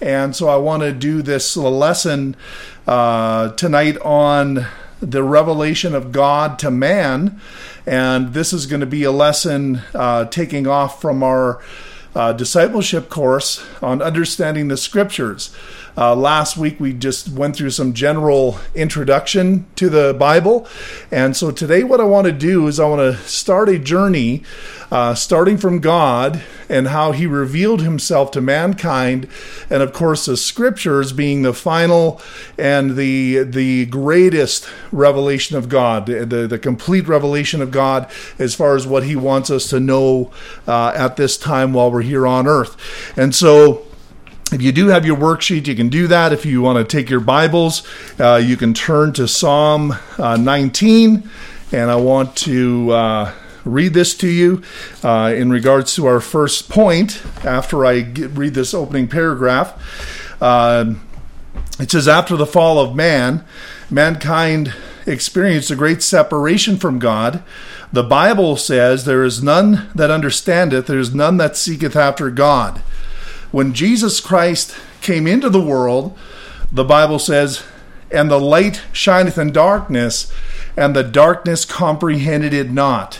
and so I want to do this lesson tonight on the revelation of God to man, and this is going to be a lesson taking off from our discipleship course on understanding the scriptures. Last week we just went through some general introduction to the Bible, and so today what I want to do is I want to start a journey starting from God and how he revealed himself to mankind, and of course the scriptures being the final and the greatest revelation of God, the complete revelation of God as far as what he wants us to know at this time while we're here on earth. And so if you do have your worksheet, you can do that. If you want to take your Bibles, you can turn to Psalm 19, and I want to read this to you in regards to our first point after I read this opening paragraph. It says, after the fall of man, mankind experienced a great separation from God. The Bible says, there is none that understandeth, there is none that seeketh after God. When Jesus Christ came into the world, the Bible says, and the light shineth in darkness, and the darkness comprehended it not.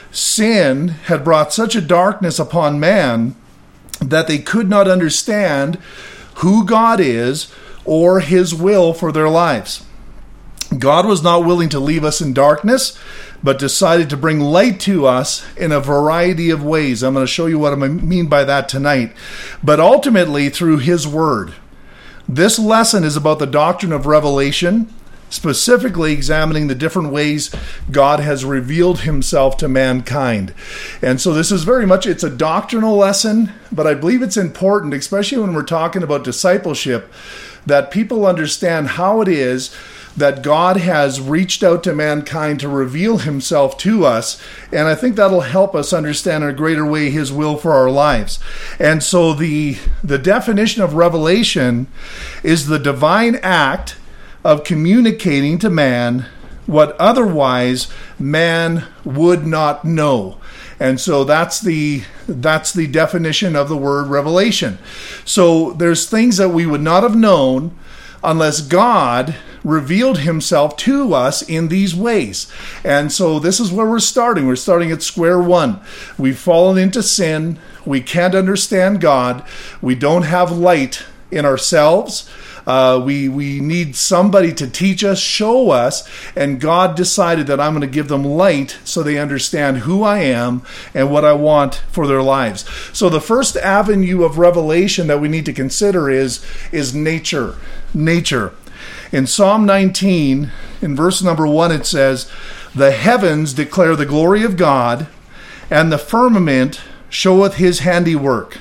Sin had brought such a darkness upon man that they could not understand who God is or his will for their lives. God was not willing to leave us in darkness, but decided to bring light to us in a variety of ways. I'm going to show you what I mean by that tonight. But ultimately, through his word. This lesson is about the doctrine of revelation, specifically examining the different ways God has revealed himself to mankind. And so this is very much, it's a doctrinal lesson, but I believe it's important, especially when we're talking about discipleship, that people understand how it is that God has reached out to mankind to reveal himself to us, and I think that'll help us understand in a greater way his will for our lives. And so the definition of revelation is the divine act of communicating to man what otherwise man would not know. And so that's the definition of the word revelation. So there's things that we would not have known unless God revealed himself to us in these ways. And so this is where we're starting. We're starting at square one. We've fallen into sin. We can't understand God. We don't have light in ourselves. We need somebody to teach us, show us, and God decided that I'm going to give them light so they understand who I am and what I want for their lives. So the first avenue of revelation that we need to consider is nature. Nature. In Psalm 19, in verse number 1, it says, the heavens declare the glory of God, and the firmament showeth his handiwork.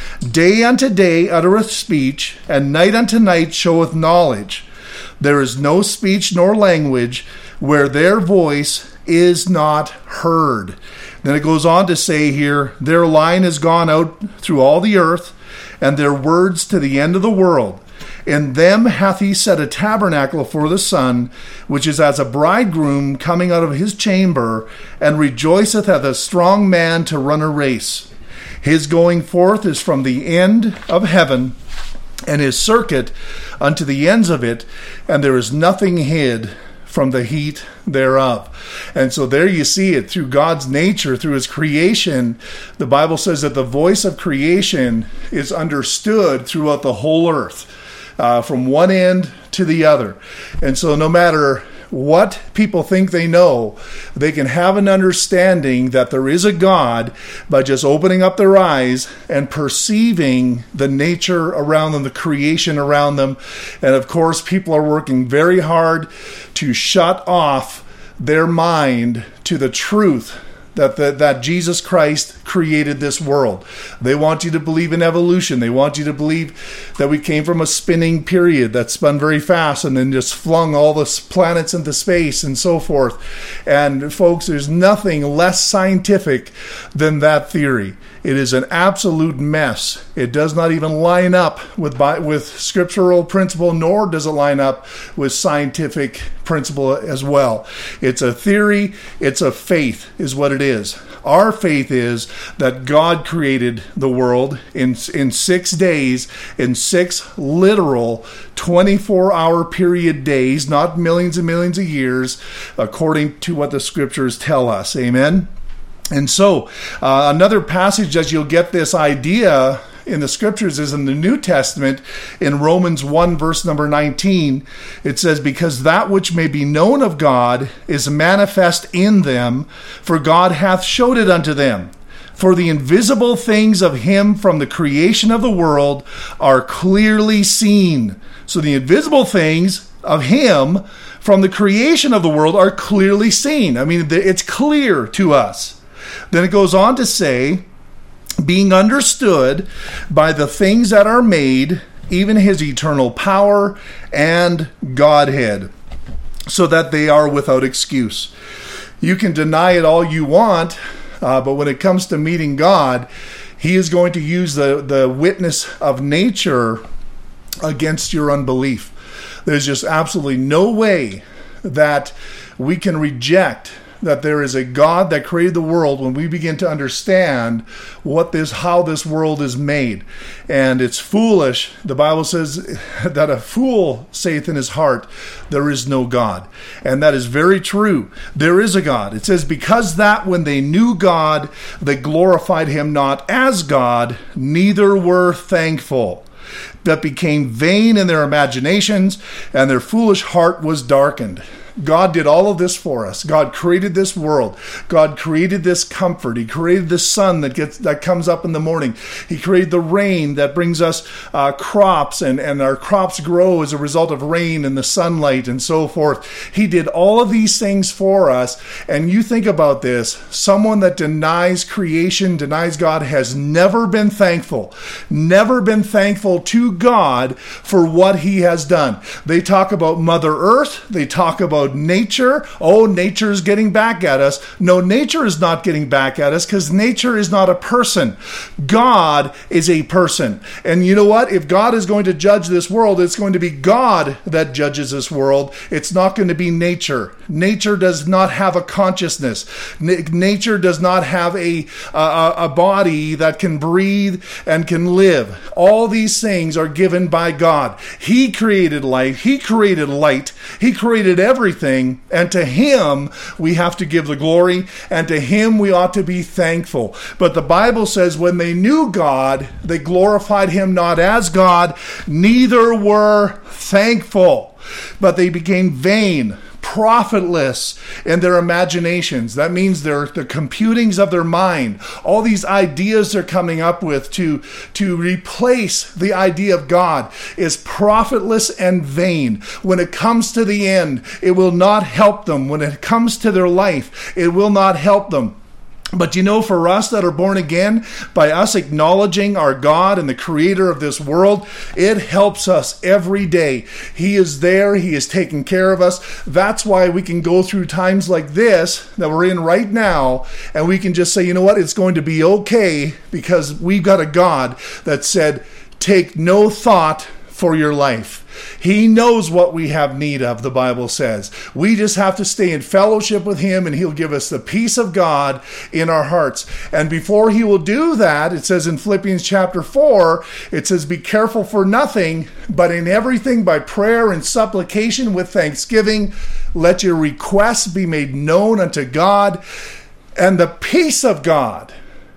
Day unto day uttereth speech, and night unto night showeth knowledge. There is no speech nor language where their voice is not heard. Then it goes on to say here, their line is gone out through all the earth, and their words to the end of the world. In them hath he set a tabernacle for the sun, which is as a bridegroom coming out of his chamber, and rejoiceth as a strong man to run a race. His going forth is from the end of heaven, and his circuit unto the ends of it, and there is nothing hid from the heat thereof. And so there you see it through God's nature, through his creation. The Bible says that the voice of creation is understood throughout the whole earth, from one end to the other. And so no matter what people think they know, they can have an understanding that there is a God by just opening up their eyes and perceiving the nature around them, the creation around them. And of course, people are working very hard to shut off their mind to the truth that Jesus Christ created this world. They want you to believe in evolution. They want you to believe that we came from a spinning period that spun very fast and then just flung all the planets into space and so forth. And folks, there's nothing less scientific than that theory. It is an absolute mess. It does not even line up with scriptural principle, nor does it line up with scientific principle as well. It's a theory. It's a faith is what it is. Our faith is that God created the world in 6 days, in 6 literal 24-hour period days, not millions and millions of years, according to what the scriptures tell us. Amen? And so, another passage that you'll get this idea in the scriptures is in the New Testament, in Romans 1 verse number 19. It says, because that which may be known of God is manifest in them, for God hath showed it unto them. For the invisible things of him from the creation of the world are clearly seen. So the invisible things of him from the creation of the world are clearly seen. I mean, it's clear to us. Then it goes on to say, being understood by the things that are made, even his eternal power and Godhead, so that they are without excuse. You can deny it all you want, but when it comes to meeting God, he is going to use the witness of nature against your unbelief. There's just absolutely no way that we can reject that there is a God that created the world when we begin to understand how this world is made. And it's foolish. The Bible says that a fool saith in his heart, there is no God. And that is very true. There is a God. It says, because that when they knew God, they glorified him not as God, neither were thankful, but became vain in their imaginations, and their foolish heart was darkened. God did all of this for us. God created this world. God created this comfort. He created the sun that comes up in the morning. He created the rain that brings us crops, and our crops grow as a result of rain and the sunlight and so forth. He did all of these things for us. And you think about this, someone that denies creation, denies God, has never been thankful to God for what he has done. They talk about Mother Earth. They talk about nature. Oh, nature is getting back at us. No, nature is not getting back at us, because nature is not a person. God is a person. And you know what? If God is going to judge this world, it's going to be God that judges this world. It's not going to be nature. Nature does not have a consciousness. Nature does not have a body that can breathe and can live. All these things are given by God. He created light. He created light. He created everything. And to him we have to give the glory, and to him we ought to be thankful. But the Bible says when they knew God, they glorified him not as God, neither were thankful, but they became vain, profitless in their imaginations. That means the computings of their mind, all these ideas they're coming up with to replace the idea of God, is profitless and vain. When it comes to the end, it will not help them. When it comes to their life, it will not help them. But you know, for us that are born again, by us acknowledging our God and the creator of this world, it helps us every day. He is there. He is taking care of us. That's why we can go through times like this that we're in right now, and we can just say, you know what, it's going to be okay, because we've got a God that said, take no thought for your life. He knows what we have need of, the Bible says. We just have to stay in fellowship with him, and he'll give us the peace of God in our hearts. And before he will do that, it says in Philippians chapter 4, it says, be careful for nothing, but in everything by prayer and supplication with thanksgiving, let your requests be made known unto God, and the peace of God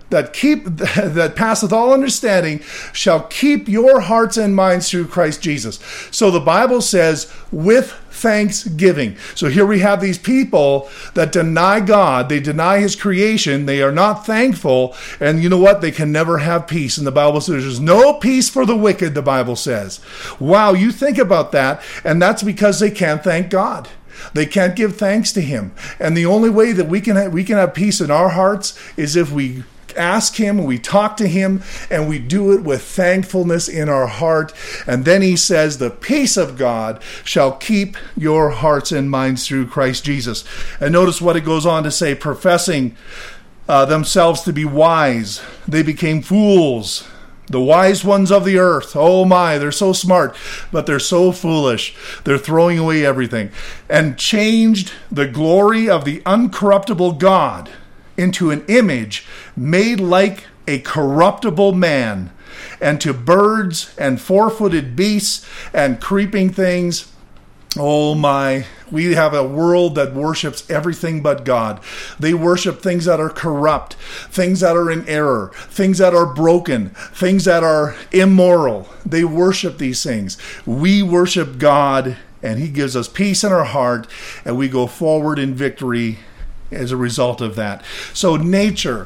that passeth all understanding shall keep your hearts and minds through Christ Jesus. So the Bible says, with thanksgiving. So here we have these people that deny God. They deny his creation. They are not thankful. And you know what? They can never have peace. And the Bible says there's no peace for the wicked, the Bible says. Wow, you think about that. And that's because they can't thank God. They can't give thanks to him. And the only way that we can have peace in our hearts is if we ask him, and we talk to him, and we do it with thankfulness in our heart. And then he says, the peace of God shall keep your hearts and minds through Christ Jesus. And notice what it goes on to say, professing themselves to be wise, they became fools. The wise ones of the earth, oh my, they're so smart, but they're so foolish. They're throwing away everything. And changed the glory of the uncorruptible God into an image made like a corruptible man, and to birds and four-footed beasts and creeping things. Oh my, we have a world that worships everything but God. They worship things that are corrupt, things that are in error, things that are broken, things that are immoral. They worship these things. We worship God, and He gives us peace in our heart, and we go forward in victory as a result of that. So nature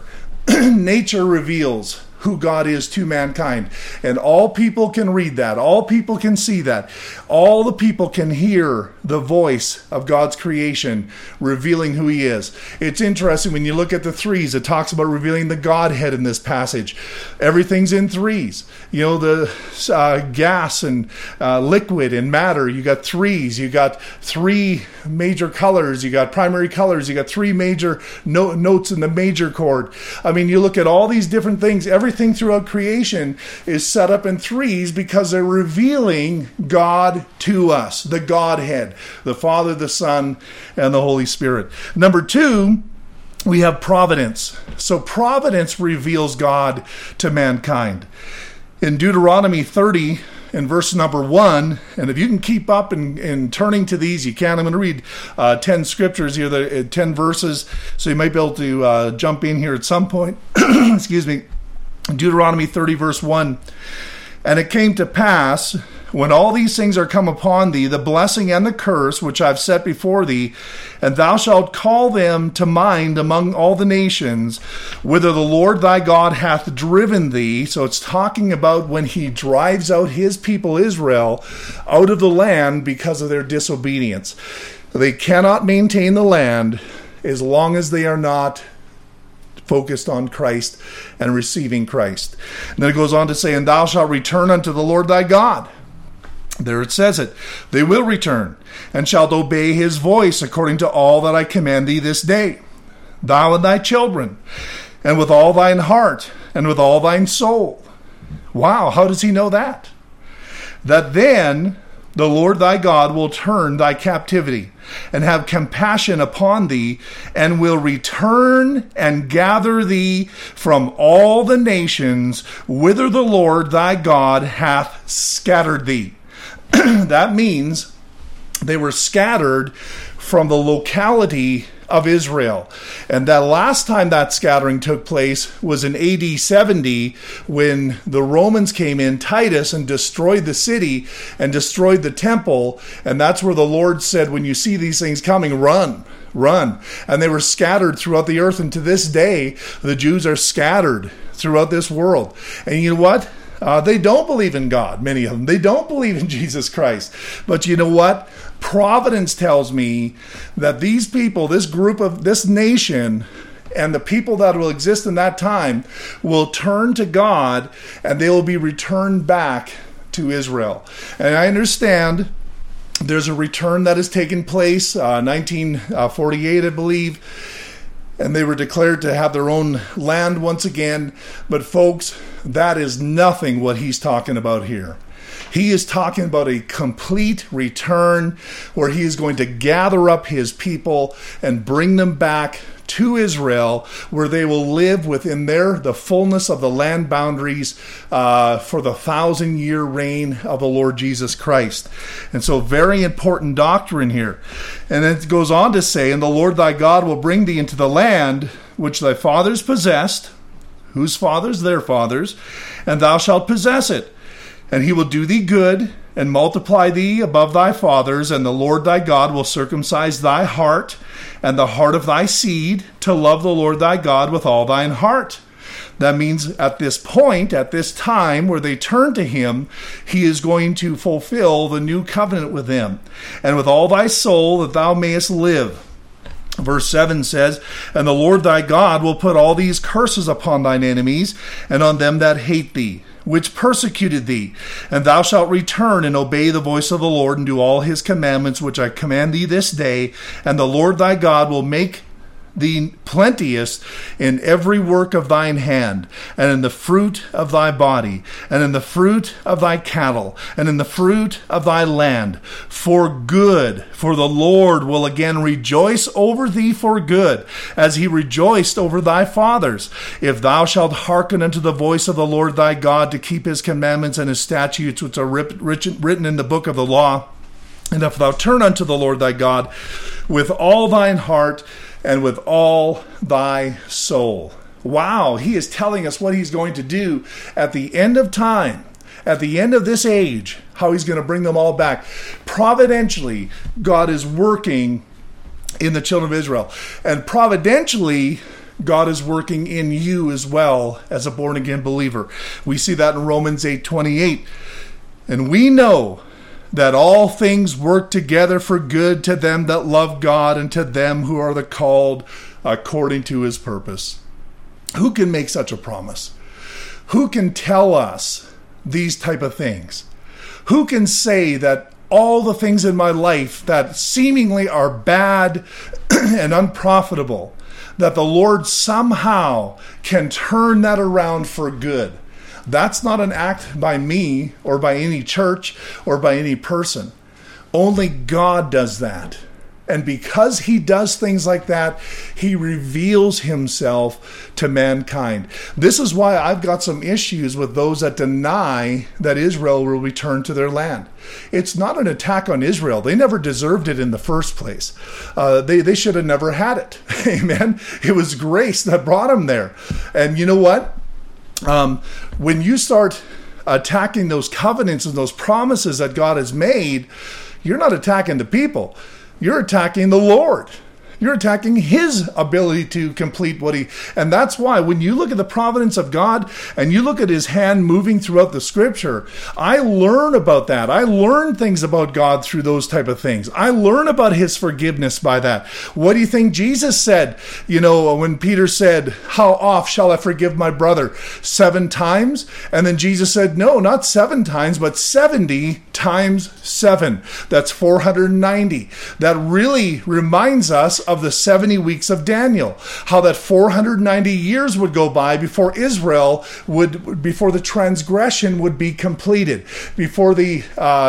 reveals who God is to mankind. And all people can read that. All people can see that. All the people can hear the voice of God's creation revealing who He is. It's interesting when you look at the threes, it talks about revealing the Godhead in this passage. Everything's in threes. You know, the gas and liquid and matter, you got threes. You got three major colors. You got primary colors. You got three major notes in the major chord. I mean, you look at all these different things. Everything throughout creation is set up in threes because they're revealing God to us, the Godhead, the Father, the Son, and the Holy Spirit. Number two, we have providence. So providence reveals God to mankind. In Deuteronomy 30, in verse number 1, and if you can keep up in turning to these, you can. I'm going to read 10 scriptures here, 10 verses, so you might be able to jump in here at some point. Excuse me. Deuteronomy 30, verse 1. And it came to pass, when all these things are come upon thee, the blessing and the curse which I've set before thee, and thou shalt call them to mind among all the nations, whither the Lord thy God hath driven thee. So it's talking about when He drives out His people Israel out of the land because of their disobedience. They cannot maintain the land as long as they are not focused on Christ and receiving Christ. And then it goes on to say, and thou shalt return unto the Lord thy God. There it says it. They will return, and shalt obey His voice according to all that I command thee this day, thou and thy children, and with all thine heart, and with all thine soul. Wow, how does He know that? That then the Lord thy God will turn thy captivity, and have compassion upon thee, and will return and gather thee from all the nations whither the Lord thy God hath scattered thee. That means they were scattered from the locality of Israel. And that last time that scattering took place was in AD 70, when the Romans came in, Titus, and destroyed the city and destroyed the temple. And that's where the Lord said, when you see these things coming, run. And they were scattered throughout the earth. And to this day, the Jews are scattered throughout this world. And you know what? They don't believe in God, many of them. They don't believe in Jesus Christ. But you know what? Providence tells me that these people, this group of this nation, and the people that will exist in that time will turn to God, and they will be returned back to Israel. And I understand there's a return that has taken place, 1948, I believe. And they were declared to have their own land once again. But folks, that is nothing what he's talking about here. He is talking about a complete return where he is going to gather up his people and bring them back to Israel, where they will live within the fullness of the land boundaries for the 1,000-year reign of the Lord Jesus Christ. And so very important doctrine here. And it goes on to say, and the Lord thy God will bring thee into the land which thy fathers possessed. Whose fathers? Their fathers. And thou shalt possess it. And He will do thee good and multiply thee above thy fathers, and the Lord thy God will circumcise thy heart and the heart of thy seed to love the Lord thy God with all thine heart. That means at this point, at this time where they turn to Him, He is going to fulfill the new covenant with them, and with all thy soul, that thou mayest live. Verse 7 says, and the Lord thy God will put all these curses upon thine enemies and on them that hate thee, which persecuted thee. And thou shalt return and obey the voice of the Lord, and do all His commandments which I command thee this day. And the Lord thy God will make thee plenteous in every work of thine hand, and in the fruit of thy body, and in the fruit of thy cattle, and in the fruit of thy land, for good. For the Lord will again rejoice over thee for good, as he rejoiced over thy fathers, if thou shalt hearken unto the voice of the Lord thy God, to keep his commandments and his statutes, which are written in the book of the law. And if thou turn unto the Lord thy God with all thine heart and with all thy soul. Wow, he is telling us what he's going to do at the end of time, at the end of this age, how he's going to bring them all back. Providentially, God is working in the children of Israel. And providentially, God is working in you as well as a born-again believer. We see that in Romans 8:28. And we know that all things work together for good to them that love God and to them who are the called according to his purpose. Who can make such a promise? Who can tell us these type of things? Who can say that all the things in my life that seemingly are bad and unprofitable, that the Lord somehow can turn that around for good? That's not an act by me or by any church or by any person. Only God does that. And because he does things like that, he reveals himself to mankind. This is why I've got some issues with those that deny that Israel will return to their land. It's not an attack on Israel. They never deserved it in the first place. They should have never had it. Amen. It was grace that brought them there. And you know what? When you start attacking those covenants and those promises that God has made, you're not attacking the people. You're attacking the Lord. You're attacking his ability to complete what he... And that's why when you look at the providence of God and you look at his hand moving throughout the scripture, I learn about that. I learn things about God through those type of things. I learn about his forgiveness by that. What do you think Jesus said? You know, when Peter said, how oft shall I forgive my brother? 7 times? And then Jesus said, no, not 7 times, but 70 times 7. That's 490. That really reminds us of the 70 weeks of Daniel, how that 490 years would go by before before the transgression would be completed, before the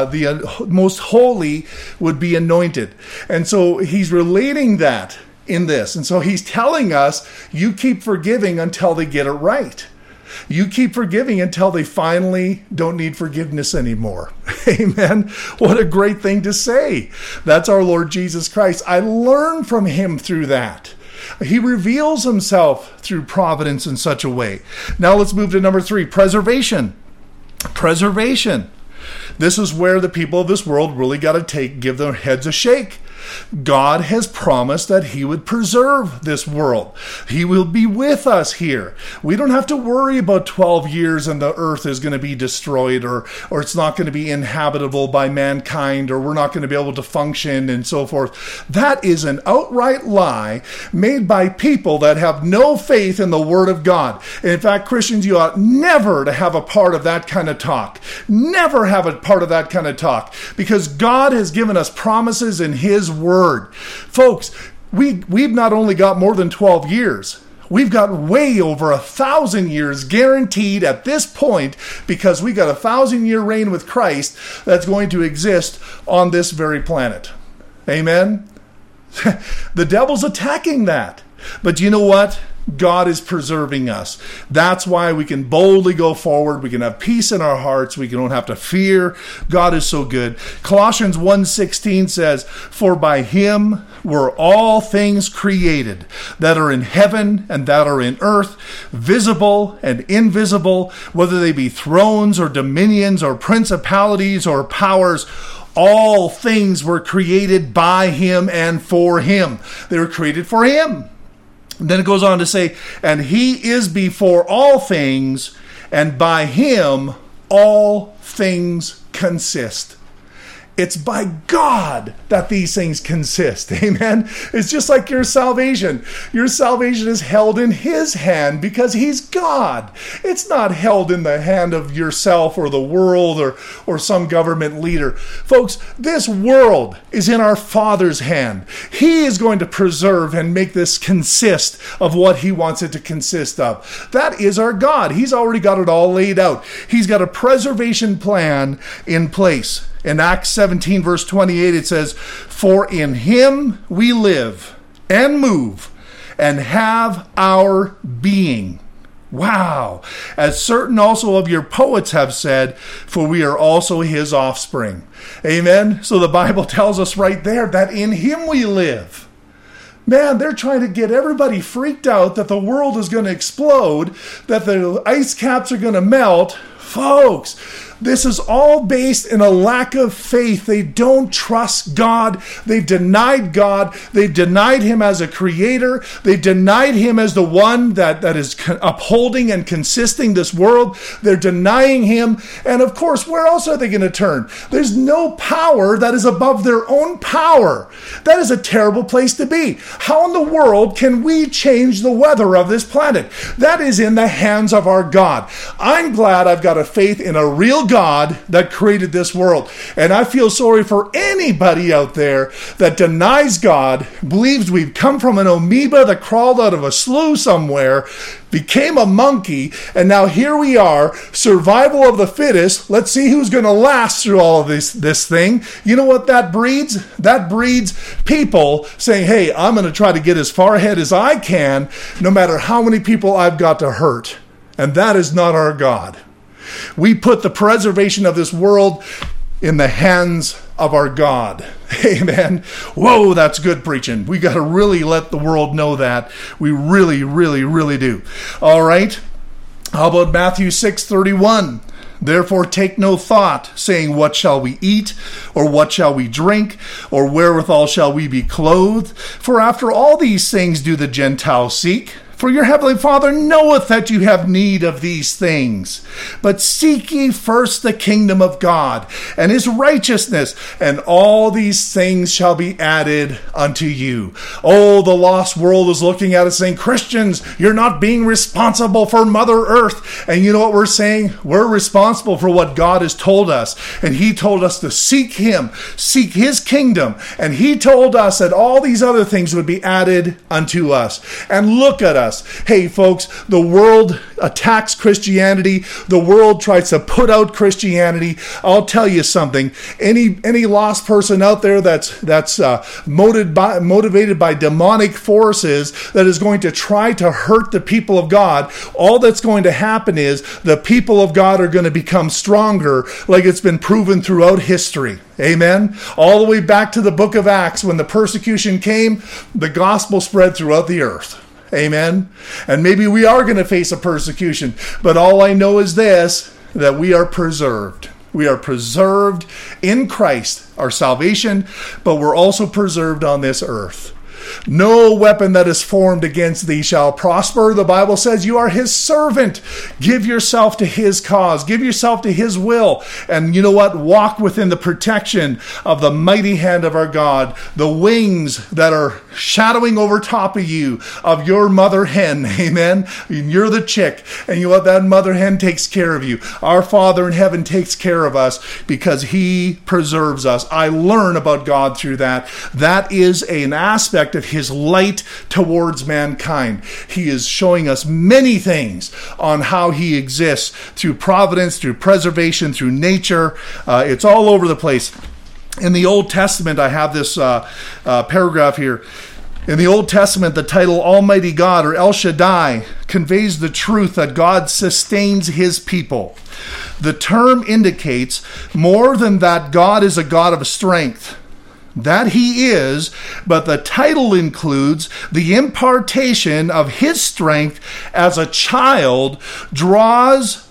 most holy would be anointed. And so he's relating that in this. And so he's telling us, you keep forgiving until they get it right. You keep forgiving until they finally don't need forgiveness anymore. Amen. What a great thing to say. That's our Lord Jesus Christ. I learn from him through that. He reveals himself through providence in such a way. Now let's move to number 3, preservation. Preservation. This is where the people of this world really got to give their heads a shake. God has promised that he would preserve this world. He will be with us here. We don't have to worry about 12 years and the earth is going to be destroyed or it's not going to be inhabitable by mankind or we're not going to be able to function and so forth. That is an outright lie made by people that have no faith in the Word of God. And in fact, Christians, you ought never to have a part of that kind of talk. Never have a part of that kind of talk, because God has given us promises in his Word. Folks, we've not only got more than 12 years, we've got way over 1,000 years guaranteed at this point, because we got a 1,000-year reign with Christ that's going to exist on this very planet. Amen? The devil's attacking that. But you know what? God is preserving us. That's why we can boldly go forward. We can have peace in our hearts. We don't have to fear. God is so good. Colossians 1:16 says, for by him were all things created, that are in heaven and that are in earth, visible and invisible, whether they be thrones or dominions or principalities or powers. All things were created by him and for him. They were created for him. Then it goes on to say, and he is before all things, and by him all things consist. It's by God that these things consist. Amen. It's just like your salvation. Your salvation is held in his hand because he's God. God. It's not held in the hand of yourself or the world or some government leader. Folks, this world is in our Father's hand. He is going to preserve and make this consist of what he wants it to consist of. That is our God. He's already got it all laid out. He's got a preservation plan in place. In Acts 17, verse 28, it says, "For in him we live and move and have our being." Wow. As certain also of your poets have said, for we are also his offspring. Amen. So the Bible tells us right there that in him we live. Man, they're trying to get everybody freaked out that the world is going to explode, that the ice caps are going to melt. Folks, this is all based in a lack of faith. They don't trust God. They've denied God. They've denied him as a creator. They've denied him as the one that is upholding and consisting this world. They're denying him. And of course, where else are they going to turn? There's no power that is above their own power. That is a terrible place to be. How in the world can we change the weather of this planet? That is in the hands of our God. I'm glad I've got a faith in a real God that created this world. And I feel sorry for anybody out there that denies God, believes we've come from an amoeba that crawled out of a slough somewhere, became a monkey, and now here we are, survival of the fittest. Let's see who's going to last through all of this thing. You know what that breeds? That breeds people saying, hey, I'm going to try to get as far ahead as I can, no matter how many people I've got to hurt. And that is not our God. We put the preservation of this world in the hands of our God. Amen. Whoa, that's good preaching. We got to really let the world know that. We really, really, really do. All right. How about Matthew 6:31? Therefore take no thought, saying, what shall we eat? Or what shall we drink? Or wherewithal shall we be clothed? For after all these things do the Gentiles seek. For your heavenly Father knoweth that you have need of these things. But seek ye first the kingdom of God and his righteousness, and all these things shall be added unto you. Oh, the lost world is looking at us saying, Christians, you're not being responsible for Mother Earth. And you know what we're saying? We're responsible for what God has told us. And he told us to seek him, seek his kingdom. And he told us that all these other things would be added unto us. And look at us. Hey, folks, the world attacks Christianity. The world tries to put out Christianity. I'll tell you something. Any lost person out there that's motivated by demonic forces that is going to try to hurt the people of God, all that's going to happen is the people of God are going to become stronger, like it's been proven throughout history. Amen. All the way back to the book of Acts, when the persecution came, the gospel spread throughout the earth. Amen. And maybe we are going to face a persecution, but all I know is this, that we are preserved. We are preserved in Christ, our salvation, but we're also preserved on this earth. No weapon that is formed against thee shall prosper. The Bible says you are his servant. Give yourself to his cause. Give yourself to his will. And you know what? Walk within the protection of the mighty hand of our God. The wings that are shadowing over top of you, of your mother hen. Amen. You're the chick. And you know what? That mother hen takes care of you. Our Father in heaven takes care of us because he preserves us. I learn about God through that. That is an aspect of his light towards mankind. He is showing us many things on how he exists through providence, through preservation, through nature. It's all over the place. In the Old Testament, I have this paragraph here. In the Old Testament, the title Almighty God, or El Shaddai, conveys the truth that God sustains his people. The term indicates more than that God is a God of strength. That he is, but the title includes the impartation of his strength as a child draws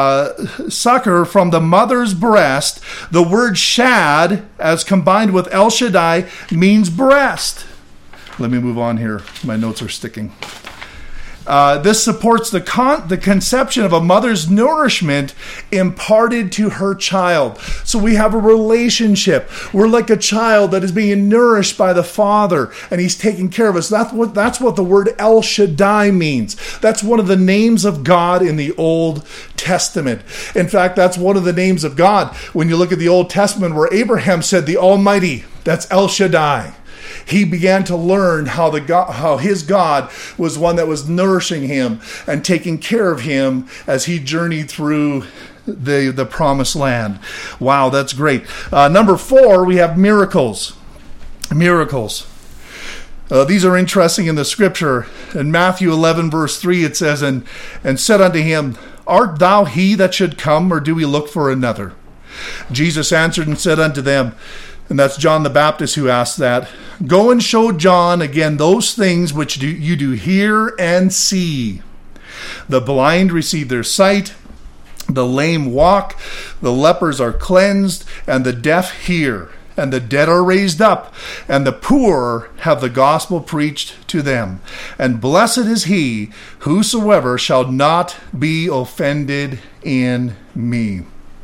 succor from the mother's breast. The word shad, as combined with El Shaddai, means breast. Let me move on here. My notes are sticking. This supports the conception of a mother's nourishment imparted to her child. So we have a relationship. We're like a child that is being nourished by the Father, and He's taking care of us. That's what the word El Shaddai means. That's one of the names of God in the Old Testament. In fact, that's one of the names of God when you look at the Old Testament, where Abraham said the Almighty. That's El Shaddai. He began to learn how his God was one that was nourishing him and taking care of him as he journeyed through the promised land. Wow, that's great. Number 4, we have miracles. Miracles. These are interesting in the scripture. In Matthew 11, verse 3, it says, and said unto him, Art thou he that should come, or do we look for another? Jesus answered and said unto them, and that's John the Baptist who asked that, Go and show John again those things which you do hear and see. The blind receive their sight, the lame walk, the lepers are cleansed, and the deaf hear, and the dead are raised up, and the poor have the gospel preached to them. And blessed is he whosoever shall not be offended in me.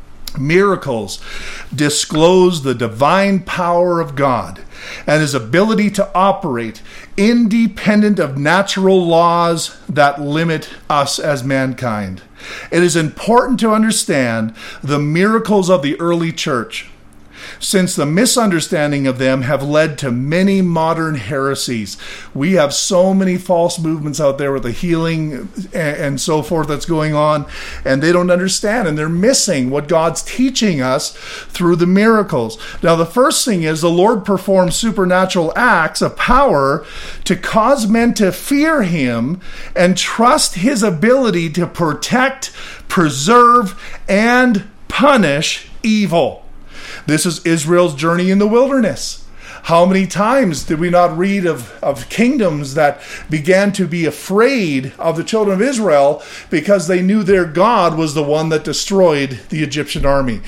Miracles disclose the divine power of God and His ability to operate independent of natural laws that limit us as mankind. It is important to understand the miracles of the early church, since the misunderstanding of them have led to many modern heresies. We have so many false movements out there with the healing and so forth that's going on, and they don't understand, and they're missing what God's teaching us through the miracles. Now, the first thing is the Lord performs supernatural acts of power to cause men to fear Him and trust His ability to protect, preserve, and punish evil. This is Israel's journey in the wilderness. How many times did we not read of kingdoms that began to be afraid of the children of Israel because they knew their God was the one that destroyed the Egyptian army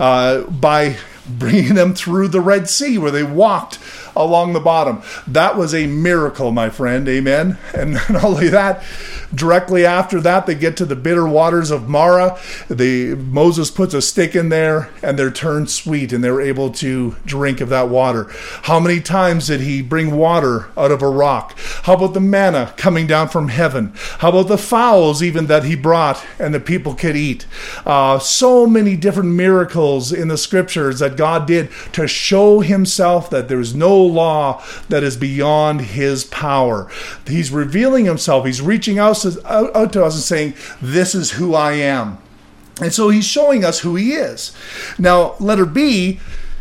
by bringing them through the Red Sea where they walked along the bottom. That was a miracle, my friend. Amen. And not only that, directly after that, they get to the bitter waters of Marah. Moses puts a stick in there and they're turned sweet and they're able to drink of that water. How many times did He bring water out of a rock? How about the manna coming down from heaven? How about the fowls even that He brought and the people could eat? So many different miracles in the scriptures that God did to show Himself that there is no law that is beyond His power. He's revealing Himself. He's reaching out to us and saying, this is who I am. And so He's showing us who He is. Now, letter B,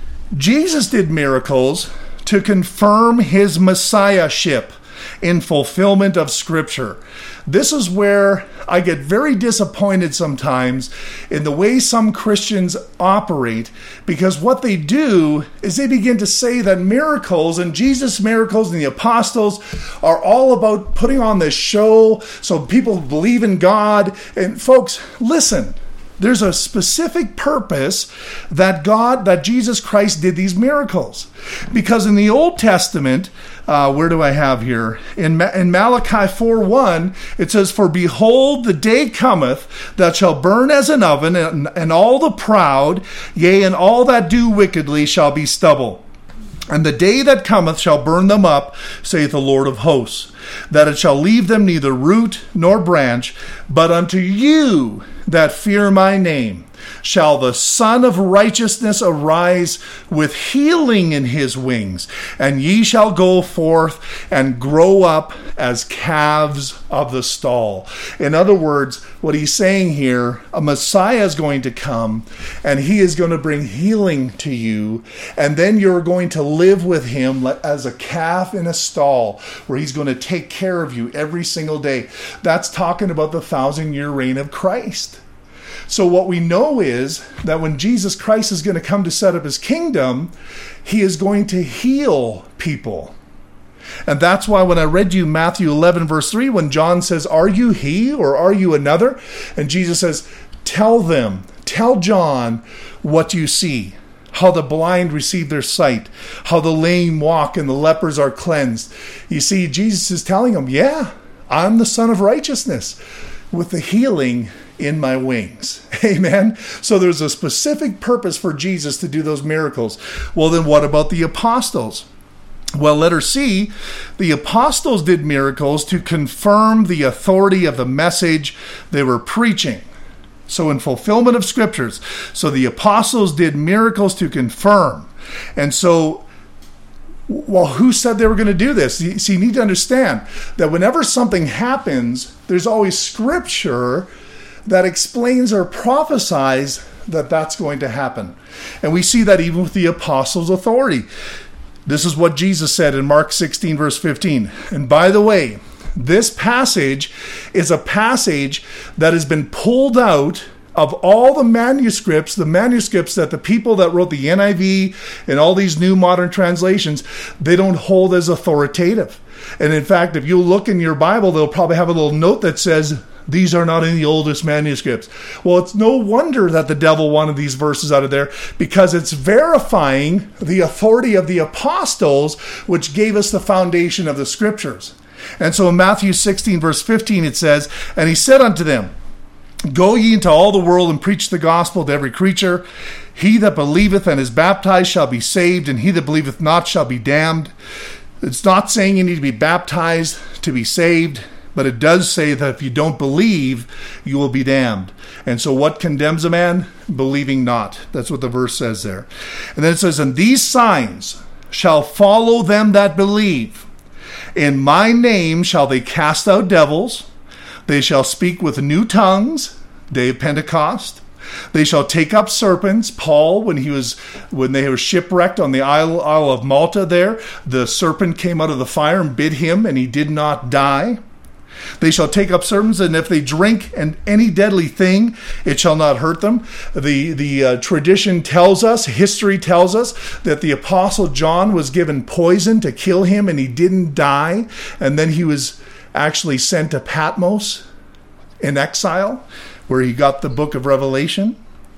Jesus did miracles to confirm His messiahship in fulfillment of Scripture. This is where I get very disappointed sometimes in the way some Christians operate, because what they do is they begin to say that miracles and Jesus' miracles and the apostles are all about putting on this show so people believe in God. And folks, listen. There's a specific purpose that Jesus Christ did these miracles. Because in the Old Testament, where do I have here? In Malachi 4:1, it says, For behold, the day cometh that shall burn as an oven, and all the proud, yea, and all that do wickedly shall be stubble. And the day that cometh shall burn them up, saith the Lord of hosts, that it shall leave them neither root nor branch. But unto you that fear my name shall the Son of Righteousness arise with healing in His wings, and ye shall go forth and grow up as calves of the stall. In other words, what He's saying here, a Messiah is going to come, and He is going to bring healing to you, and then you're going to live with Him as a calf in a stall, where He's going to take care of you every single day. That's talking about the 1,000-year reign of Christ. So what we know is that when Jesus Christ is going to come to set up His kingdom, He is going to heal people. And that's why when I read you Matthew 11 verse 3, when John says, Are you He or are you another? And Jesus says, Tell John what you see. How the blind receive their sight. How the lame walk and the lepers are cleansed. You see, Jesus is telling them, yeah, I'm the Son of Righteousness with the healing in my wings. Amen. So there's a specific purpose for Jesus to do those miracles. Well, then what about the apostles? Well, letter C, the apostles did miracles to confirm the authority of the message they were preaching. So in fulfillment of scriptures. So the apostles did miracles to confirm. And so, well, who said they were going to do this? So you need to understand that whenever something happens, there's always scripture that explains or prophesies that that's going to happen. And we see that even with the apostles' authority. This is what Jesus said in Mark 16, verse 15. And by the way, this passage is a passage that has been pulled out of all the manuscripts that the people that wrote the NIV and all these new modern translations, they don't hold as authoritative. And in fact, if you look in your Bible, they'll probably have a little note that says, these are not in the oldest manuscripts. Well, it's no wonder that the devil wanted these verses out of there, because it's verifying the authority of the apostles, which gave us the foundation of the scriptures. And so in Matthew 16, verse 15, it says, and he said unto them, go ye into all the world and preach the gospel to every creature. He that believeth and is baptized shall be saved, and he that believeth not shall be damned. It's not saying you need to be baptized to be saved, but it does say that if you don't believe, you will be damned. And so what condemns a man? Believing not. That's what the verse says there. And then it says, and these signs shall follow them that believe. In my name shall they cast out devils. They shall speak with new tongues, day of Pentecost. They shall take up serpents. Paul, when they were shipwrecked on the Isle of Malta there, the serpent came out of the fire and bit him, and he did not die. They shall take up serpents, and if they drink any deadly thing, it shall not hurt them. The tradition tells us, history tells us, that the Apostle John was given poison to kill him, and he didn't die. And then he was actually sent to Patmos in exile, where he got the book of Revelation.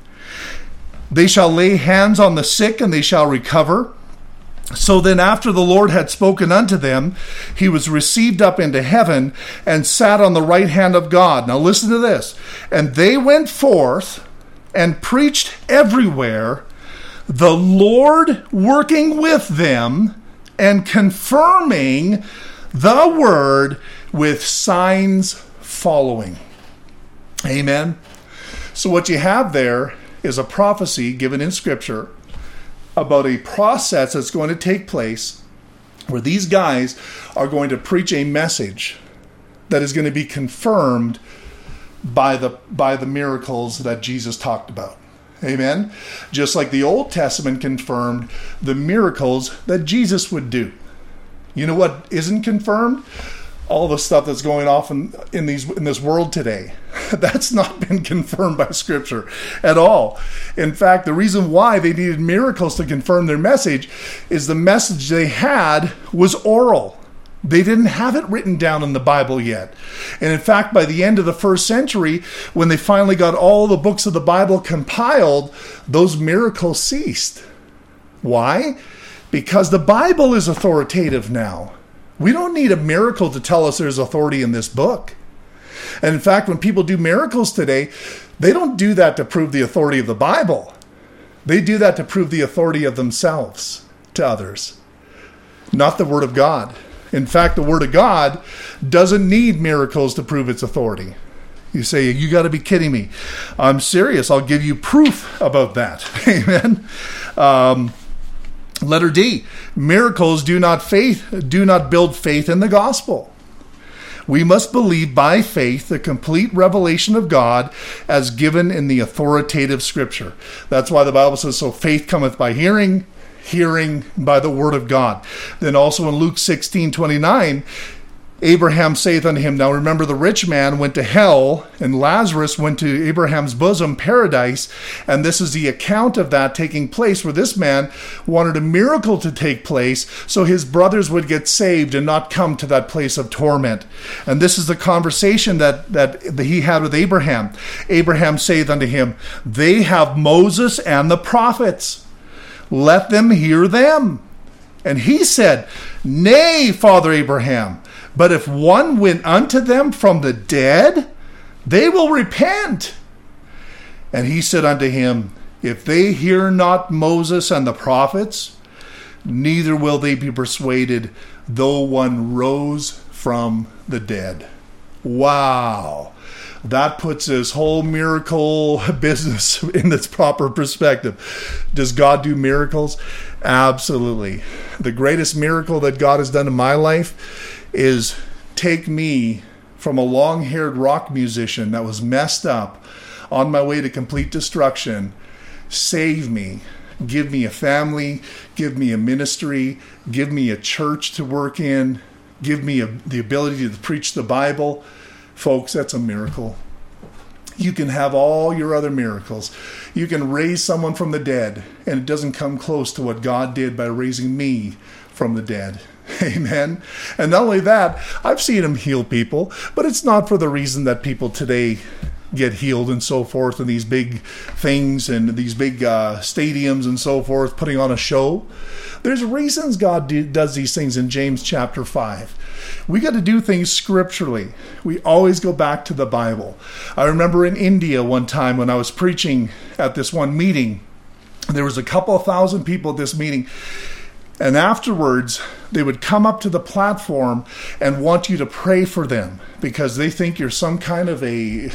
They shall lay hands on the sick, and they shall recover. So then after the Lord had spoken unto them, he was received up into heaven and sat on the right hand of God. Now listen to this. And they went forth and preached everywhere, the Lord working with them and confirming the word with signs following. Amen. So what you have there is a prophecy given in Scripture about a process that's going to take place where these guys are going to preach a message that is going to be confirmed by the miracles that Jesus talked about. Amen? Just like the Old Testament confirmed the miracles that Jesus would do. You know what isn't confirmed? All the stuff that's going off in this world today. That's not been confirmed by Scripture at all. In fact, the reason why they needed miracles to confirm their message is the message they had was oral. They didn't have it written down in the Bible yet. And in fact, by the end of the first century, when they finally got all the books of the Bible compiled, those miracles ceased. Why? Because the Bible is authoritative now. We don't need a miracle to tell us there's authority in this book. And in fact, when people do miracles today, they don't do that to prove the authority of the Bible. They do that to prove the authority of themselves to others, not the Word of God. In fact, the Word of God doesn't need miracles to prove its authority. You say, you got to be kidding me. I'm serious. I'll give you proof about that. Amen. Letter D, miracles do not build faith in the gospel. We must believe by faith the complete revelation of God as given in the authoritative Scripture. That's why the Bible says, so faith cometh by hearing, hearing by the word of God. Then also in Luke 16:29, Abraham saith unto him, now remember the rich man went to hell, and Lazarus went to Abraham's bosom, paradise, and this is the account of that taking place, where this man wanted a miracle to take place so his brothers would get saved and not come to that place of torment. And this is the conversation that he had with Abraham. Abraham saith unto him, they have Moses and the prophets. Let them hear them. And he said, nay, Father Abraham, But if one went unto them from the dead, they will repent. And he said unto him, if they hear not Moses and the prophets, neither will they be persuaded, though one rose from the dead. Wow. That puts this whole miracle business in its proper perspective. Does God do miracles? Absolutely. The greatest miracle that God has done in my life is take me from a long-haired rock musician that was messed up on my way to complete destruction, save me, give me a family, give me a ministry, give me a church to work in, give me the ability to preach the Bible. Folks, that's a miracle. You can have all your other miracles. You can raise someone from the dead, and it doesn't come close to what God did by raising me from the dead. Amen. And not only that, I've seen him heal people, but it's not for the reason that people today get healed and so forth, and these big things and these big stadiums and so forth, putting on a show. There's reasons God does these things in James chapter 5. We got to do things scripturally. We always go back to the Bible. I remember in India one time when I was preaching at this one meeting, there was a couple of thousand people at this meeting, and afterwards, they would come up to the platform and want you to pray for them because they think you're some kind of a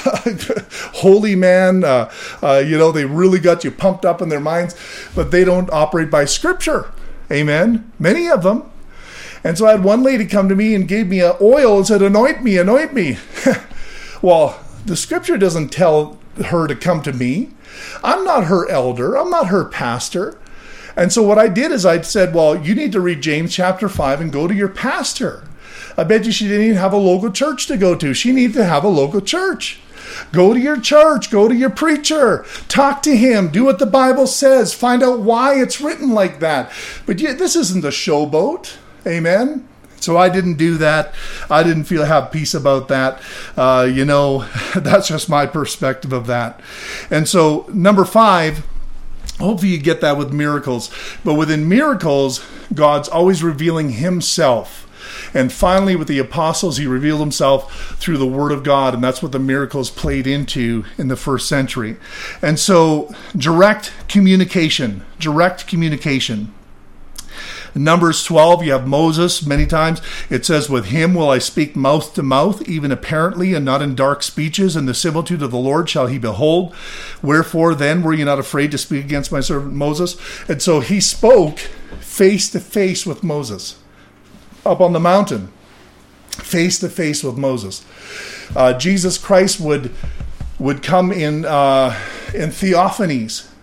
holy man. They really got you pumped up in their minds, but they don't operate by Scripture. Amen. Many of them. And so I had one lady come to me and gave me an oil and said, anoint me, anoint me. Well, the Scripture doesn't tell her to come to me. I'm not her elder. I'm not her pastor. And so what I did is I said, well, you need to read James chapter 5 and go to your pastor. I bet you she didn't even have a local church to go to. She needed to have a local church. Go to your church. Go to your preacher. Talk to him. Do what the Bible says. Find out why it's written like that. But this isn't a showboat. Amen? So I didn't do that. I didn't have peace about that. That's just my perspective of that. And so number 5, hopefully you get that with miracles. But within miracles, God's always revealing himself. And finally, with the apostles, he revealed himself through the word of God. And that's what the miracles played into in the first century. And so direct communication. Numbers 12, you have Moses many times. It says, with him will I speak mouth to mouth, even apparently, and not in dark speeches, and the similitude of the Lord shall he behold. Wherefore then were you not afraid to speak against my servant Moses? And so he spoke face to face with Moses up on the mountain, face to face with Moses. Jesus Christ would come in theophanies.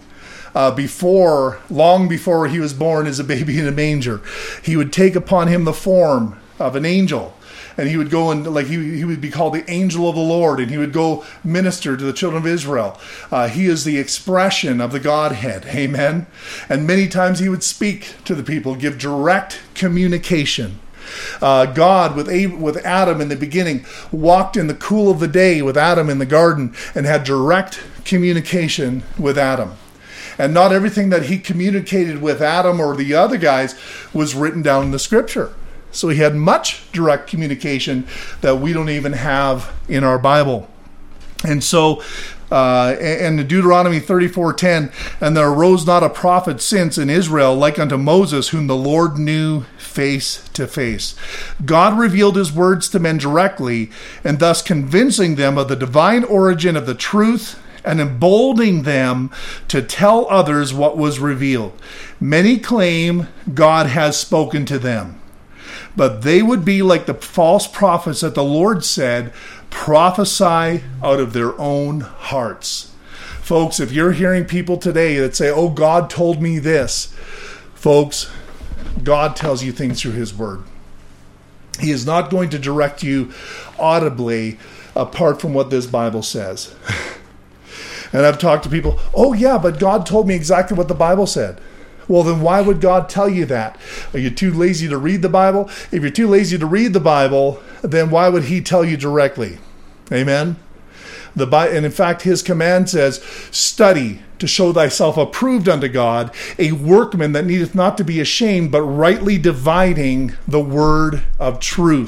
Long before he was born as a baby in a manger. He would take upon him the form of an angel, and he would go and he would be called the angel of the Lord, and he would go minister to the children of Israel. He is the expression of the Godhead. Amen. And many times he would speak to the people, give direct communication. God with Adam in the beginning walked in the cool of the day with Adam in the garden and had direct communication with Adam. And not everything that he communicated with Adam or the other guys was written down in the Scripture. So he had much direct communication that we don't even have in our Bible. And so, and in Deuteronomy 34:10, and there arose not a prophet since in Israel like unto Moses, whom the Lord knew face to face. God revealed his words to men directly, and thus convincing them of the divine origin of the truth and emboldening them to tell others what was revealed. Many claim God has spoken to them, but they would be like the false prophets that the Lord said, prophesy out of their own hearts. Folks, if you're hearing people today that say, oh, God told me this, folks, God tells you things through his word. He is not going to direct you audibly apart from what this Bible says. And I've talked to people, oh yeah, but God told me exactly what the Bible said. Well, then why would God tell you that? Are you too lazy to read the Bible? If you're too lazy to read the Bible, then why would he tell you directly? Amen? And in fact, his command says, study to show thyself approved unto God, a workman that needeth not to be ashamed, but rightly dividing the word of truth.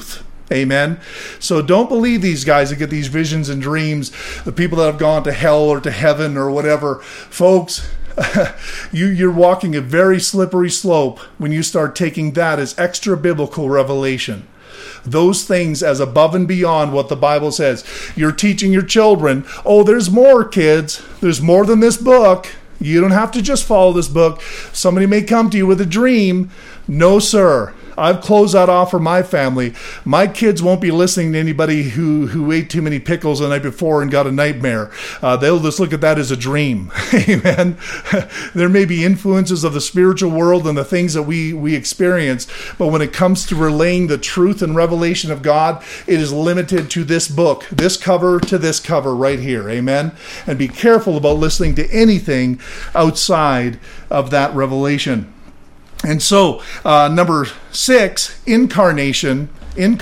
Amen. So don't believe these guys that get these visions and dreams, the people that have gone to hell or to heaven or whatever. Folks, you're walking a very slippery slope when you start taking that as extra biblical revelation. Those things as above and beyond what the Bible says. You're teaching your children, oh, there's more, kids. There's more than this book. You don't have to just follow this book. Somebody may come to you with a dream. No, sir. I've closed that off for my family. My kids won't be listening to anybody who ate too many pickles the night before and got a nightmare. They'll just look at that as a dream. Amen. There may be influences of the spiritual world and the things that we experience, but when it comes to relaying the truth and revelation of God, it is limited to this book, this cover to this cover right here. Amen. And be careful about listening to anything outside of that revelation. And so, number 6, incarnation. In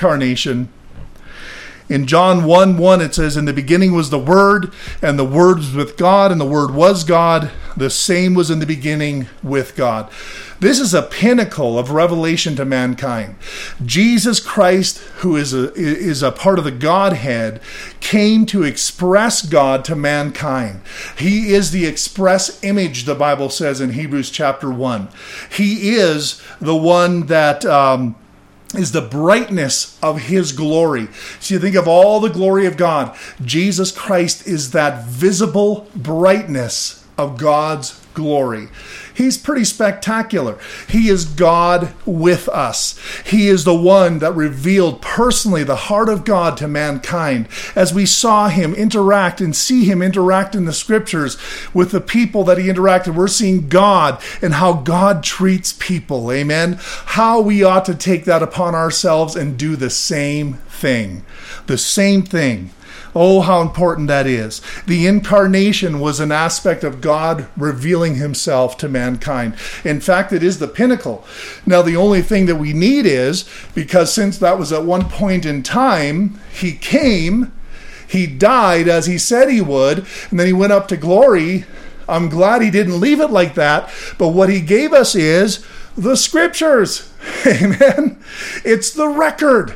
John 1:1, it says, in the beginning was the Word, and the Word was with God, and the Word was God. The same was in the beginning with God. This is a pinnacle of revelation to mankind. Jesus Christ, who is a part of the Godhead, came to express God to mankind. He is the express image, the Bible says in Hebrews chapter 1. He is the one that is the brightness of his glory. So you think of all the glory of God. Jesus Christ is that visible brightness of God's glory. He's pretty spectacular. He is God with us. He is the one that revealed personally the heart of God to mankind. As we saw him interact and see him interact in the scriptures with the people that he interacted, we're seeing God and how God treats people. Amen. How we ought to take that upon ourselves and do the same thing. The same thing. Oh, how important that is. The incarnation was an aspect of God revealing himself to mankind. In fact, it is the pinnacle. Now, the only thing that we need is, because since that was at one point in time, he came, he died as he said he would, and then he went up to glory. I'm glad he didn't leave it like that, but what he gave us is the scriptures. Amen. It's the record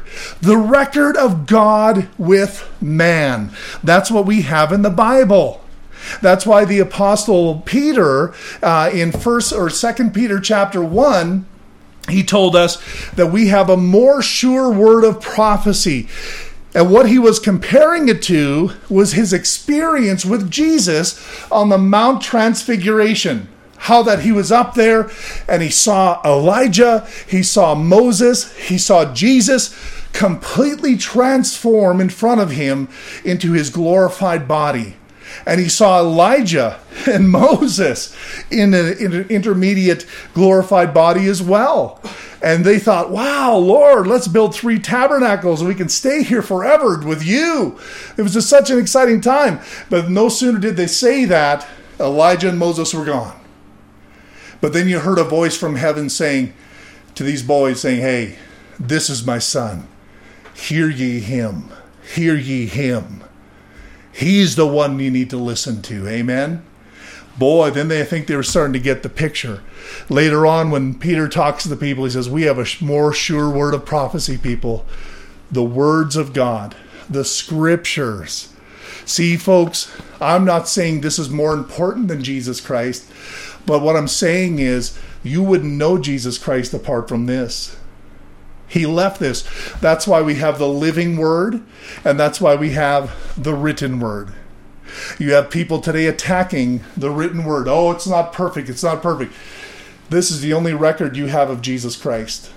of God with man. That's what we have in the Bible. That's why the apostle Peter in 1st or 2nd Peter chapter 1, he told us that we have a more sure word of prophecy. And what he was comparing it to was his experience with Jesus on the Mount Transfiguration. How that he was up there and he saw Elijah, he saw Moses, he saw Jesus completely transform in front of him into his glorified body. And he saw Elijah and Moses in an intermediate glorified body as well. And they thought, wow, Lord, let's build 3 tabernacles and we can stay here forever with you. It was just such an exciting time. But no sooner did they say that, Elijah and Moses were gone. But then you heard a voice from heaven saying to these boys, saying, hey, this is my son. Hear ye him. Hear ye him. He's the one you need to listen to. Amen? Boy, then I think they were starting to get the picture. Later on, when Peter talks to the people, he says, we have a more sure word of prophecy, people. The words of God. The scriptures. See, folks, I'm not saying this is more important than Jesus Christ. But what I'm saying is, you wouldn't know Jesus Christ apart from this. He left this. That's why we have the living word, and that's why we have the written word. You have people today attacking the written word. Oh, it's not perfect. It's not perfect. This is the only record you have of Jesus Christ.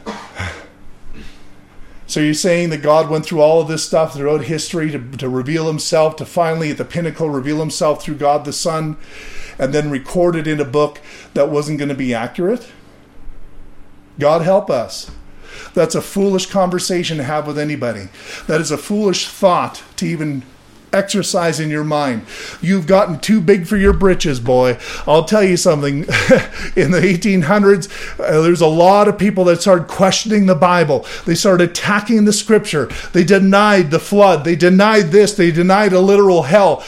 So you're saying that God went through all of this stuff throughout history to reveal himself, to finally at the pinnacle reveal himself through God the Son, and then record it in a book that wasn't going to be accurate? God help us. That's a foolish conversation to have with anybody. That is a foolish thought to even exercise in your mind. You've gotten too big for your britches, boy. I'll tell you something. In the 1800s, there's a lot of people that started questioning the Bible. They started attacking the scripture. They denied the flood. They denied this. They denied a literal hell.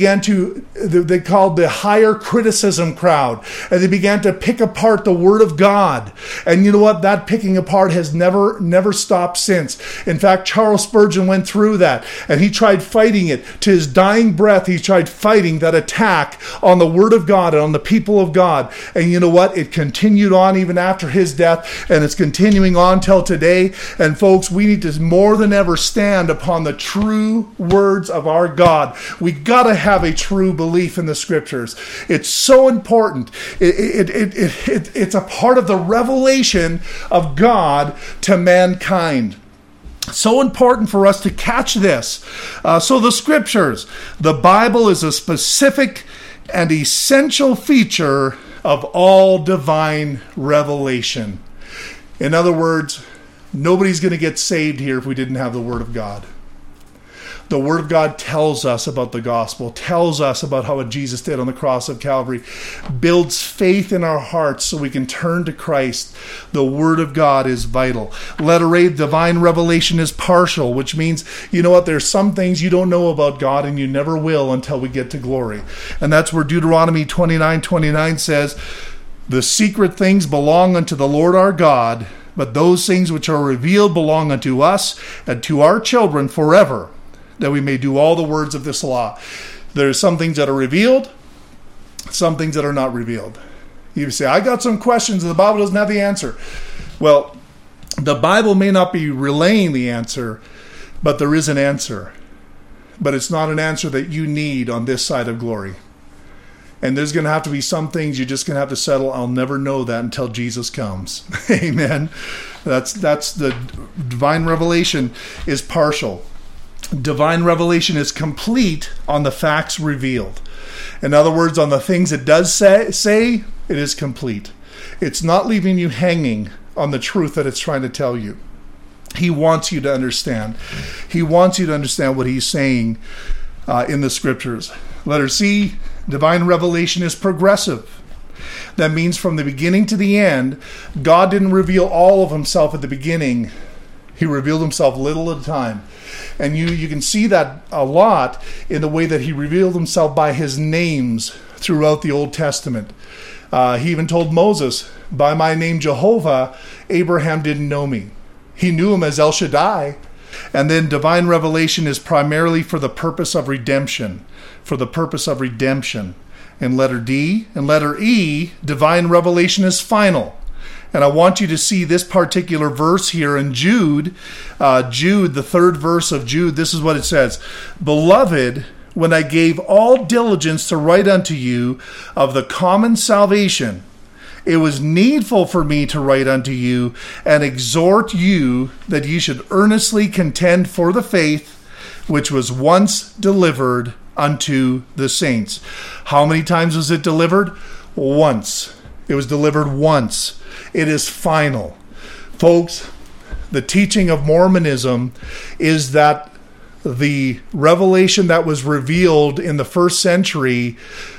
They called the higher criticism crowd. And they began to pick apart the Word of God. And you know what? That picking apart has never stopped since. In fact, Charles Spurgeon went through that, and he tried fighting it. To his dying breath, he tried fighting that attack on the Word of God and on the people of God. And you know what? It continued on even after his death, and it's continuing on till today. And folks, we need to more than ever stand upon the true words of our God. We got to have a true belief in the scriptures. It's so important. It's a part of the revelation of God to mankind. So important for us to catch this. So the scriptures, the Bible is a specific and essential feature of all divine revelation. In other words, nobody's going to get saved here if we didn't have the Word of God. The Word of God tells us about the gospel, tells us about how what Jesus did on the cross of Calvary, builds faith in our hearts so we can turn to Christ. The Word of God is vital. Letter A, divine revelation is partial, which means, you know what, there's some things you don't know about God and you never will until we get to glory. And that's where Deuteronomy 29:29 says, the secret things belong unto the Lord our God, but those things which are revealed belong unto us and to our children forever, that we may do all the words of this law. There's some things that are revealed, some things that are not revealed. You say, I got some questions and the Bible doesn't have the answer. Well, the Bible may not be relaying the answer, but there is an answer. But it's not an answer that you need on this side of glory. And there's going to have to be some things you're just going to have to settle. I'll never know that until Jesus comes. Amen. That's the divine revelation is partial. Divine revelation is complete on the facts revealed. In other words, on the things it does say, it is complete. It's not leaving you hanging on the truth that it's trying to tell you. He wants you to understand. He wants you to understand what he's saying in the scriptures. Letter C, divine revelation is progressive. That means from the beginning to the end, God didn't reveal all of himself at the beginning. He revealed himself little at a time. And you can see that a lot in the way that he revealed himself by his names throughout the Old Testament. He even told Moses, by my name Jehovah, Abraham didn't know me. He knew him as El Shaddai. And then divine revelation is primarily for the purpose of redemption. For the purpose of redemption. In letter D and letter E, divine revelation is final. And I want you to see this particular verse here in Jude. Jude, the third verse of Jude, this is what it says. Beloved, when I gave all diligence to write unto you of the common salvation, it was needful for me to write unto you and exhort you that ye should earnestly contend for the faith which was once delivered unto the saints. How many times was it delivered? Once. It was delivered once. It is final. Folks, the teaching of Mormonism is that the revelation that was revealed in the first century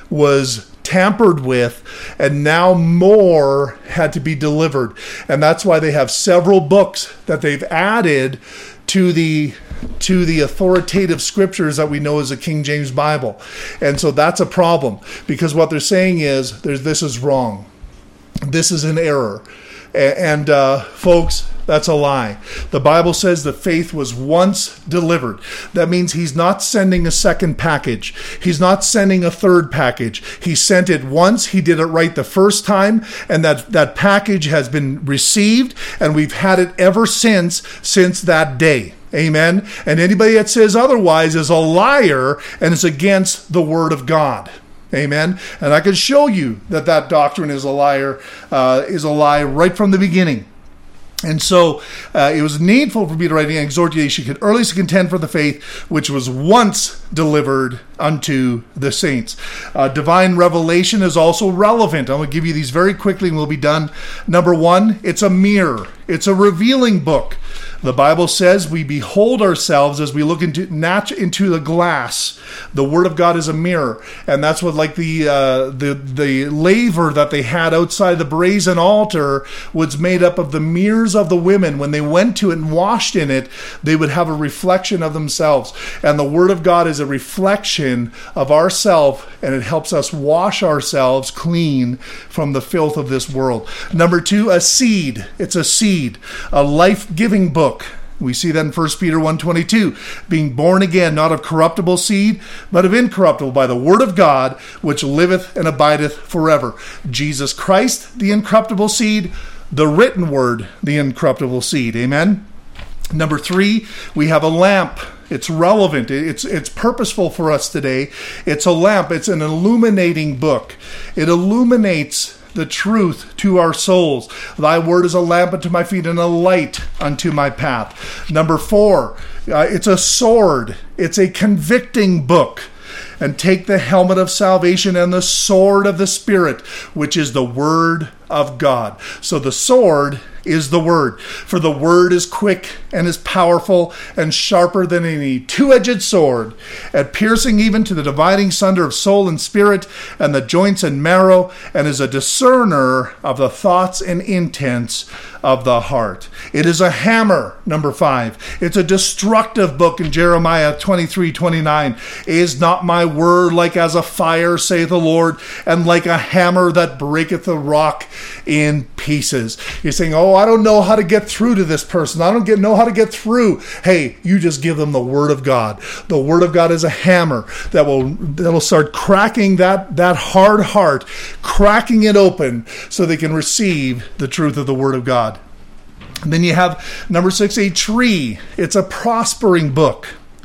was tampered with, and now more had to be delivered. And that's why they have several books that they've added to the authoritative scriptures that we know as the King James Bible. And so that's a problem, because what they're saying is this is wrong. This is an error. And folks, that's a lie. The Bible says the faith was once delivered. That means he's not sending a second package. He's not sending a third package. He sent it once. He did it right the first time. And that package has been received. And we've had it ever since that day. Amen. And anybody that says otherwise is a liar and is against the Word of God. Amen. And I can show you that doctrine is a liar, is a lie right from the beginning. And so it was needful for me to write and exhort you that you should earnestly contend for the faith which was once delivered unto the saints. Divine revelation is also relevant. I'm going to give you these very quickly and we'll be done. Number one, it's a mirror. It's a revealing book. The Bible says we behold ourselves as we look into the glass. The Word of God is a mirror. And that's what, like the laver that they had outside the brazen altar was made up of the mirrors of the women. When they went to it and washed in it, they would have a reflection of themselves. And the Word of God is a reflection of ourselves, and it helps us wash ourselves clean from the filth of this world. Number 2, a seed. It's a seed, a life-giving book. We see that in 1 Peter 1:22, being born again, not of corruptible seed, but of incorruptible, by the word of God, which liveth and abideth forever. Jesus Christ, the incorruptible seed, the written word, the incorruptible seed. Amen? Number 3, we have a lamp. It's relevant. It's purposeful for us today. It's a lamp. It's an illuminating book. It illuminates the truth to our souls. Thy word is a lamp unto my feet and a light unto my path. Number 4, it's a sword. It's a convicting book. And take the helmet of salvation and the sword of the Spirit, which is the word of God. So the sword is the word. For the word is quick and is powerful and sharper than any two-edged sword, and piercing even to the dividing sunder of soul and spirit and the joints and marrow, and is a discerner of the thoughts and intents of the heart. It is a hammer, number 5. It's a destructive book in Jeremiah 23:29. Is not my word like as a fire, saith the Lord, and like a hammer that breaketh the rock in pieces? You're saying, oh, I don't know how to get through to this person. I don't know how to get through. Hey, you just give them the word of God. The word of God is a hammer that'll start cracking that hard heart, cracking it open so they can receive the truth of the word of God. And then you have number 6, a tree. It's a prospering book.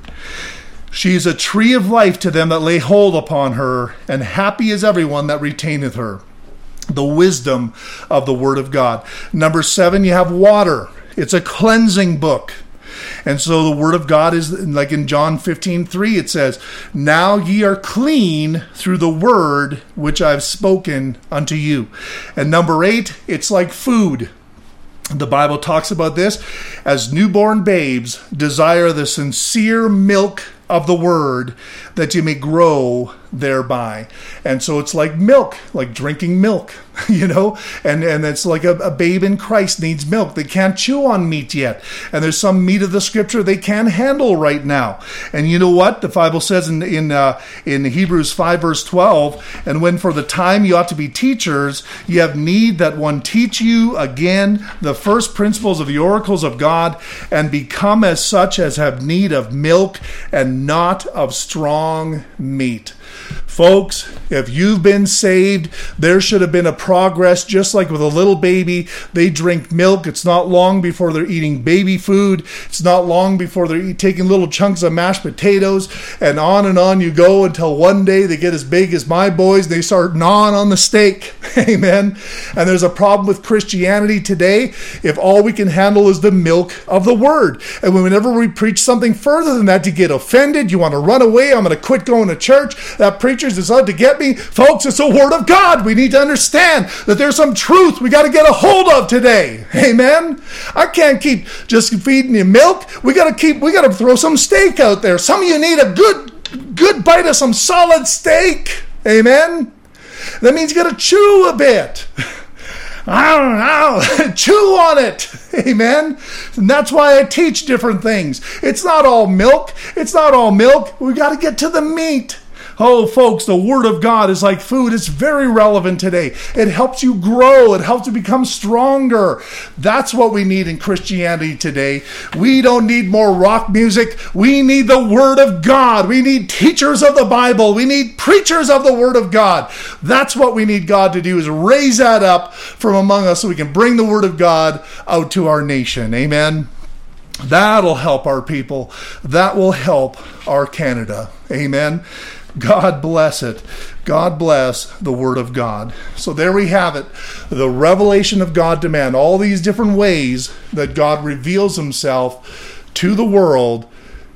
She is a tree of life to them that lay hold upon her, and happy is everyone that retaineth her. The wisdom of the word of God. Number 7, you have water. It's a cleansing book. And so the word of God is like in John 15:3, it says, now ye are clean through the word which I've spoken unto you. And number 8, it's like food. The Bible talks about this as newborn babes desire the sincere milk of the word, that you may grow thereby. And so it's like milk, like drinking milk, and it's like a babe in Christ needs milk. They can't chew on meat yet. And there's some meat of the scripture they can't handle right now. And you know what? The Bible says in Hebrews 5 verse 12, and when for the time you ought to be teachers, you have need that one teach you again the first principles of the oracles of God, and become as such as have need of milk and not of strong meat. Folks, if you've been saved, there should have been a progress, just like with a little baby. They drink milk. It's not long before they're eating baby food. It's not long before they're taking little chunks of mashed potatoes, and on you go until one day they get as big as my boys. They start gnawing on the steak. Amen. And there's a problem with Christianity today if all we can handle is the milk of the word. And whenever we preach something further than that, you get offended. You want to run away. I'm going to quit going to church. That preacher's is out to get me. Folks, it's the word of God. We need to understand that there's some truth we got to get a hold of today. Amen. I can't keep just feeding you milk. We got to throw some steak out there. Some of you need a good bite of some solid steak. Amen. That means you got to chew a bit. I don't know. Chew on it. Amen. And that's why I teach different things. It's not all milk. We got to get to the meat. Oh, folks, the Word of God is like food. It's very relevant today. It helps you grow. It helps you become stronger. That's what we need in Christianity today. We don't need more rock music. We need the Word of God. We need teachers of the Bible. We need preachers of the Word of God. That's what we need God to do, is raise that up from among us so we can bring the Word of God out to our nation. Amen. That'll help our people. That will help our Canada. Amen. God bless it. God bless the Word of God. So there we have it. The revelation of God to man. All these different ways that God reveals himself to the world,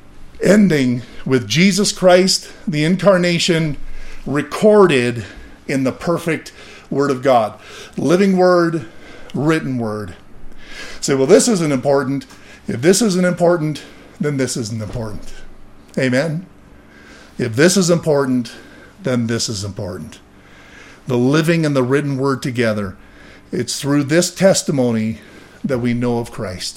ending with Jesus Christ, the incarnation, recorded in the perfect Word of God. Living Word, written Word. Say, well, this isn't important. If this isn't important, then this isn't important. Amen? If this is important, then this is important. The living and the written word together. It's through this testimony that we know of Christ.